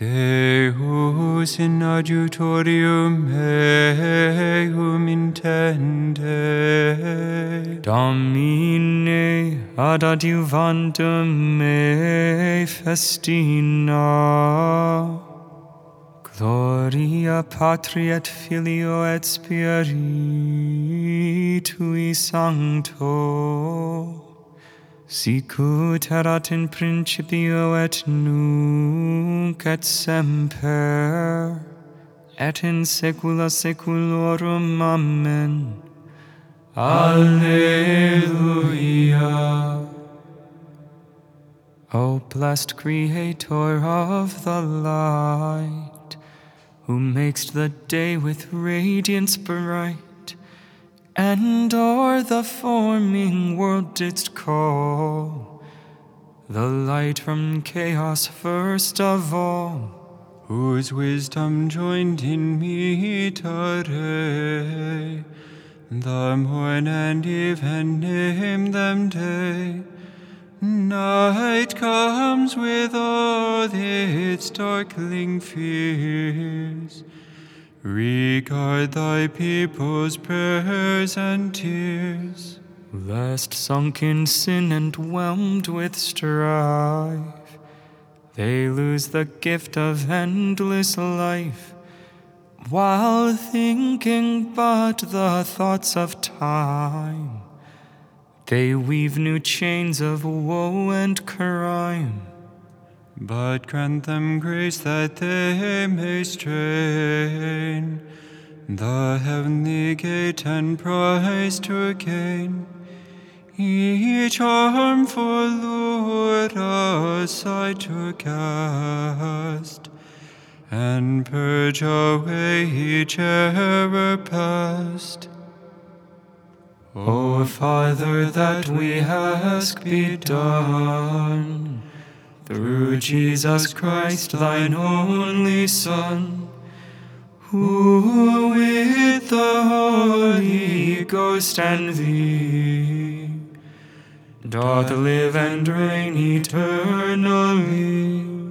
Deus in adjutorium meum intende. Domine ad adjuvandum me festina. Gloria Patri et Filio et Spiritui Sancto. Sicut erat in principio et nunc et semper, et in saecula saeculorum. Amen. Alleluia. O blessed Creator of the light, who makest the day with radiance bright, and o'er the forming world didst call the light from chaos first of all, whose wisdom joined in meetere, the morn and eve, and named them day. Night comes with all its darkling fears. Regard thy people's prayers and tears. lest sunk in sin and whelmed with strife, they lose the gift of endless life, while thinking but the thoughts of time, they weave new chains of woe and crime. But grant them grace that they may strain the heavenly gate and prize to gain, each harmful lure aside to cast, and purge away each error past. O Father, that we ask be done, through Jesus Christ, thine only Son, who with the Holy Ghost and thee doth live and reign eternally.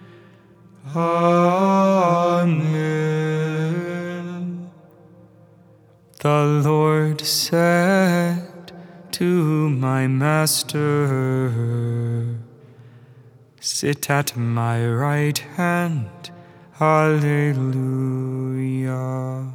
Amen. The Lord said to my Master, sit at my right hand. Alleluia.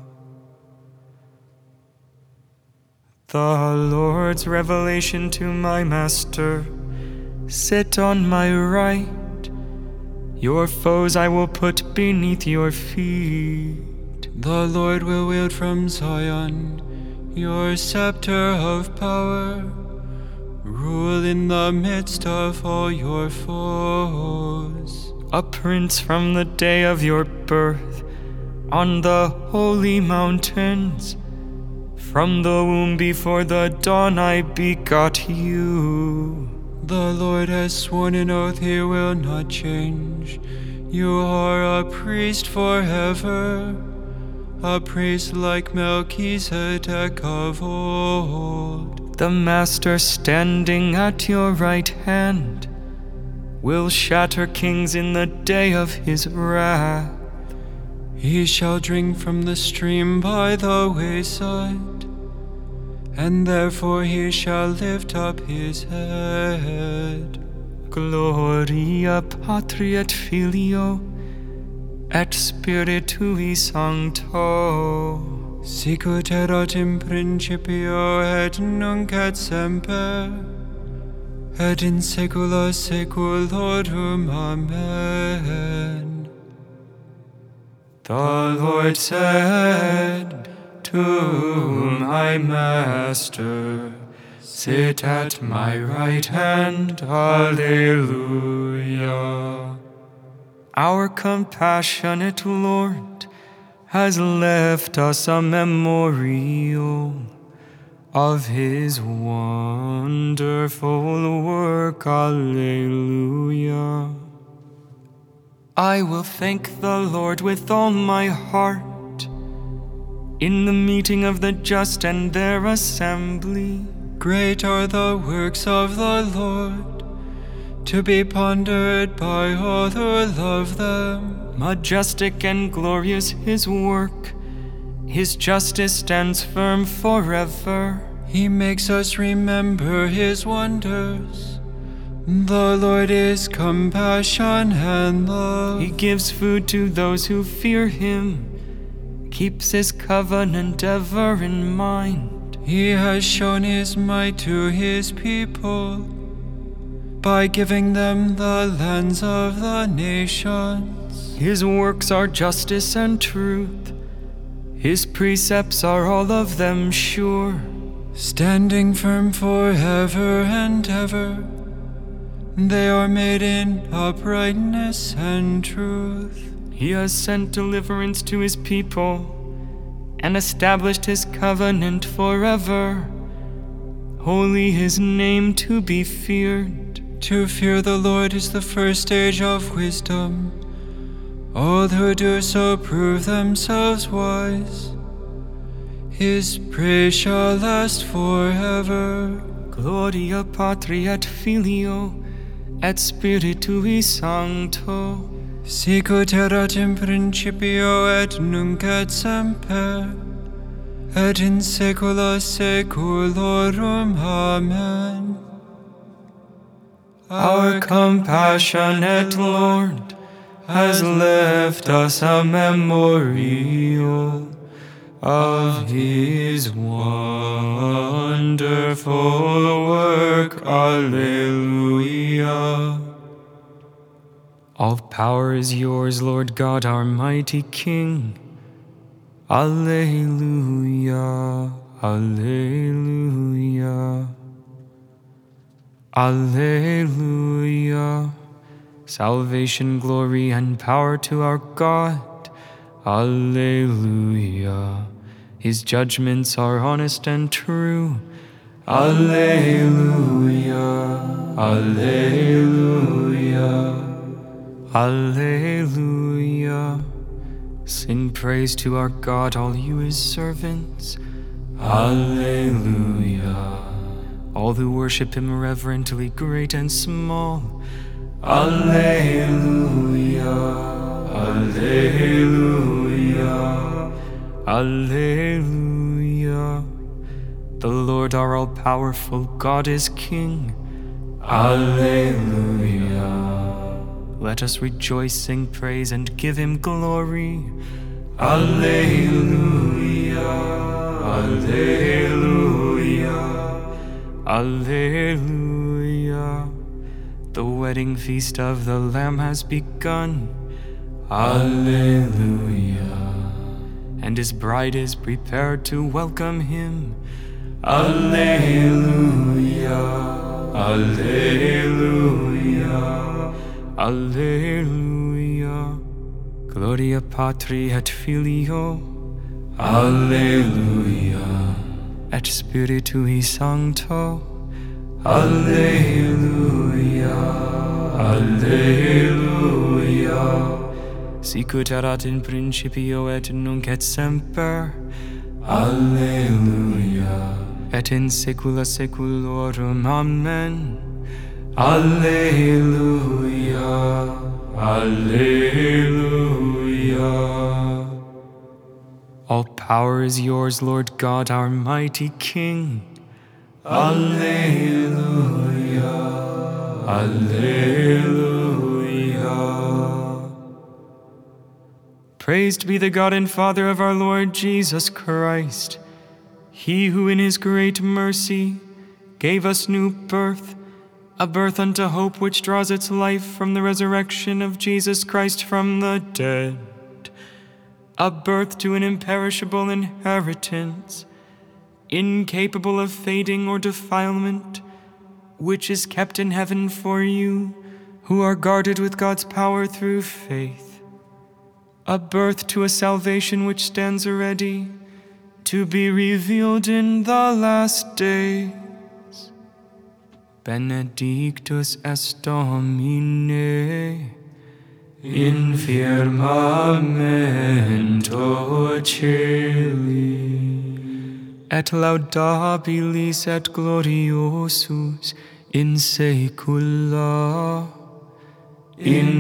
The Lord's revelation to my Master, sit on my right. Your foes I will put beneath your feet. The Lord will wield from Zion your scepter of power. Rule in the midst of all your foes. A prince from the day of your birth, on the holy mountains. From the womb before the dawn I begot you. The Lord has sworn an oath he will not change. You are a priest forever, a priest like Melchizedek of old. The Master standing at your right hand will shatter kings in the day of his wrath. He shall drink from the stream by the wayside, and therefore he shall lift up his head. Gloria Patri et Filio et Spiritui Sancto. Sicut erat in principio et nunc et semper, et in saecula saeculorum. Amen. The Lord said to my Master, sit at my right hand. Alleluia. Our compassionate Lord has left us a memorial of his wonderful work. Alleluia. I will thank the Lord with all my heart in the meeting of the just and their assembly. Great are the works of the Lord. to be pondered by all who love them. Majestic and glorious his work, his justice stands firm forever. He makes us remember his wonders. The Lord is compassion and love. He gives food to those who fear him, keeps his covenant ever in mind. He has shown his might to his people by giving them the lands of the nations. His works are justice and truth, his precepts are all of them sure, standing firm forever and ever. They are made in uprightness and truth. He has sent deliverance to his people and established his covenant forever. Holy his name to be feared. To fear the Lord is the first stage of wisdom. All who do so prove themselves wise. His praise shall last forever. Gloria Patri et Filio et Spiritui Sancto. Sicut erat in principio et nunc et semper, et in saecula saeculorum. Amen. Our compassionate Lord has left us a memorial of his wonderful work. Alleluia. All power is yours, Lord God, our mighty King. Alleluia, alleluia, alleluia. Salvation, glory, and power to our God. Alleluia. His judgments are honest and true. Alleluia, alleluia, alleluia. Sing praise to our God, all you his servants. Alleluia. All who worship him reverently, great and small. Alleluia, alleluia, alleluia. The Lord our all-powerful God is King. Alleluia. Let us rejoice, sing praise, and give him glory. Alleluia, alleluia, alleluia. The wedding feast of the Lamb has begun. Alleluia. And his bride is prepared to welcome him. Alleluia, alleluia, alleluia. Gloria Patri et Filio. Alleluia. Et Spiritui Sancto. Alleluia, alleluia. Sicut erat in principio et nunc et semper. Alleluia. Et in saecula saeculorum. Amen. Alleluia, alleluia. All power is yours, Lord God, our mighty King. Alleluia, alleluia. Praised be the God and Father of our Lord Jesus Christ, he who in his great mercy gave us new birth, a birth unto hope which draws its life from the resurrection of Jesus Christ from the dead, a birth to an imperishable inheritance, incapable of fading or defilement, which is kept in heaven for you, who are guarded with God's power through faith, a birth to a salvation which stands ready to be revealed in the last days. Benedictus est Domine in firmamento celi, et laudabilis et gloriosus in saecula. In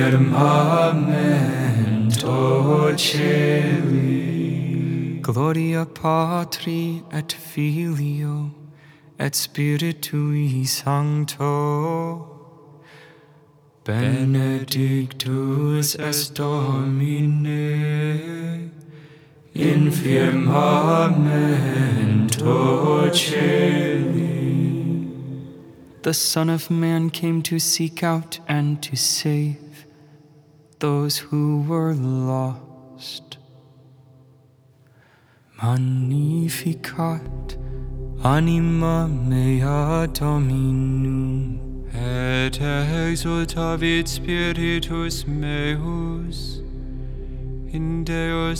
firmamento celi. Gloria Patri et Filio et Spiritui Sancto. Benedictus est Domine in firmamento celi. The Son of Man came to seek out and to save those who were lost. Magnificat anima mea Dominum. Et exultavit spiritus meus in Deo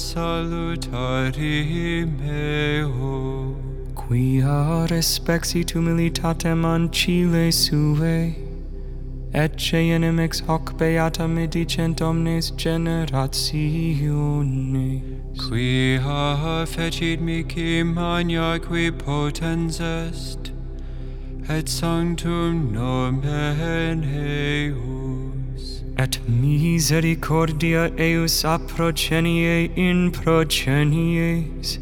salutari meo. Quia respexit humilitatem ancile suae, ecce enim hoc beata medicent omnes generationes. Quia fecit mihi magna qui potens est, et sanctum nomen eius. Et misericordia eius a progenie in progenies,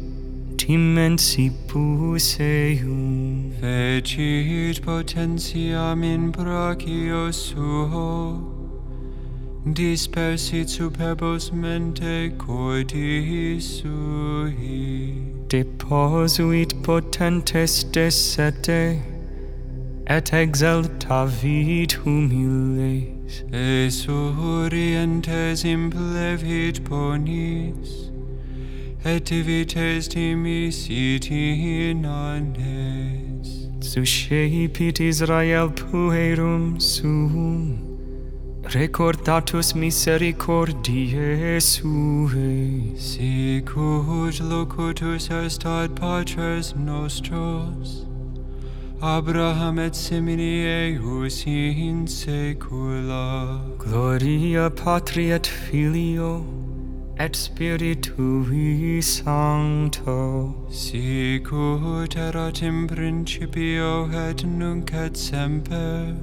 timensibus eum. Fecit potentiam in brachio suo, dispersit superbos mente cordis sui. Deposuit potentes de sete, et exaltavit humiles. Esurientes implevit ponis, et divites dimisit in annes. Suscepit Israel puerum suum, recordatus misericordiae suae. Sicut locutus est ad patres nostros, Abraham et semini eius in saecula. Gloria Patri et Filio et Spiritui Sancto. Sicut erat in principio et nunc et semper,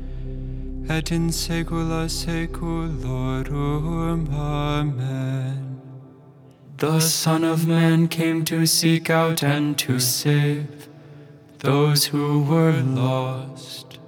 et in saecula saeculorum. Amen. The Son of Man came to seek out and to save those who were lost.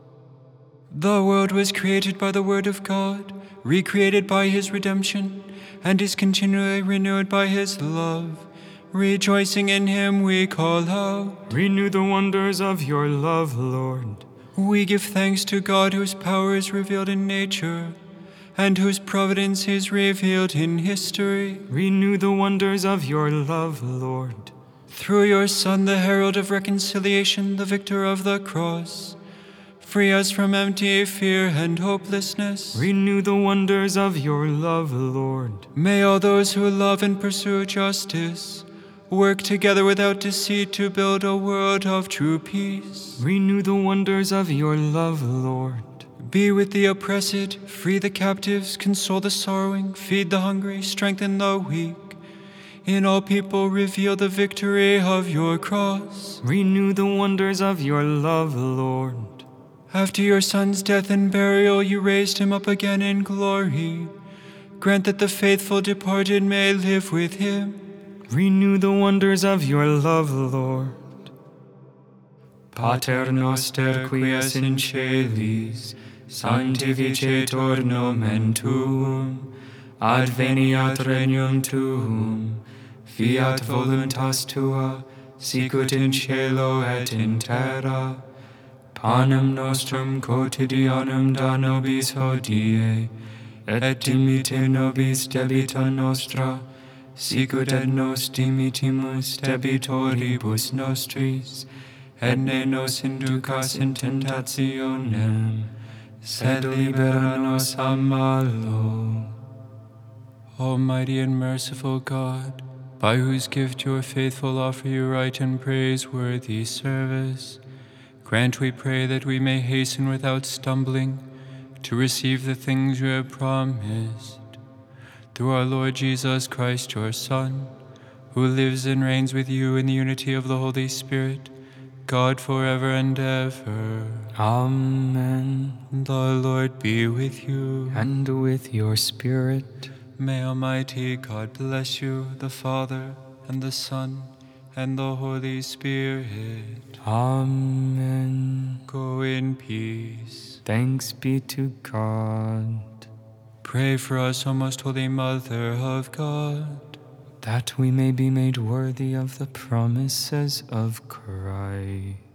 The world was created by the word of God, recreated by his redemption, and is continually renewed by his love. Rejoicing in him we call out, Renew the wonders of your love, Lord. We give thanks to God whose power is revealed in nature, and whose providence is revealed in history. Renew the wonders of your love, Lord. Through your Son, the herald of reconciliation, the victor of the cross, free us from empty fear and hopelessness. Renew the wonders of your love, Lord. May all those who love and pursue justice work together without deceit to build a world of true peace. Renew the wonders of your love, Lord. Be with the oppressed, free the captives, console the sorrowing, feed the hungry, strengthen the weak. In all people reveal the victory of your cross. Renew the wonders of your love, Lord. After your Son's death and burial, you raised him up again in glory. Grant that the faithful departed may live with him. Renew the wonders of your love, Lord. Pater noster qui es in celis, sanctificetur nomen tuum, adveniat regnum tuum, fiat voluntas tua, sicut in cielo et in terra. Panem nostrum quotidianum da nobis hodie, et dimitte nobis debita nostra, sicut et nos dimittimus debitoribus nostris, et ne nos inducas in tentationem, sed libera nos a malo. Almighty and merciful God, by whose gift your faithful offer you right and praiseworthy service, grant, we pray, that we may hasten without stumbling to receive the things you have promised. Through our Lord Jesus Christ, your Son, who lives and reigns with you in the unity of the Holy Spirit, God forever and ever. Amen. The Lord be with you. And with your spirit. May Almighty God bless you, the Father, and the Son, and the Holy Spirit. Amen. Go in peace. Thanks be to God. Pray for us, O most holy Mother of God, that we may be made worthy of the promises of Christ.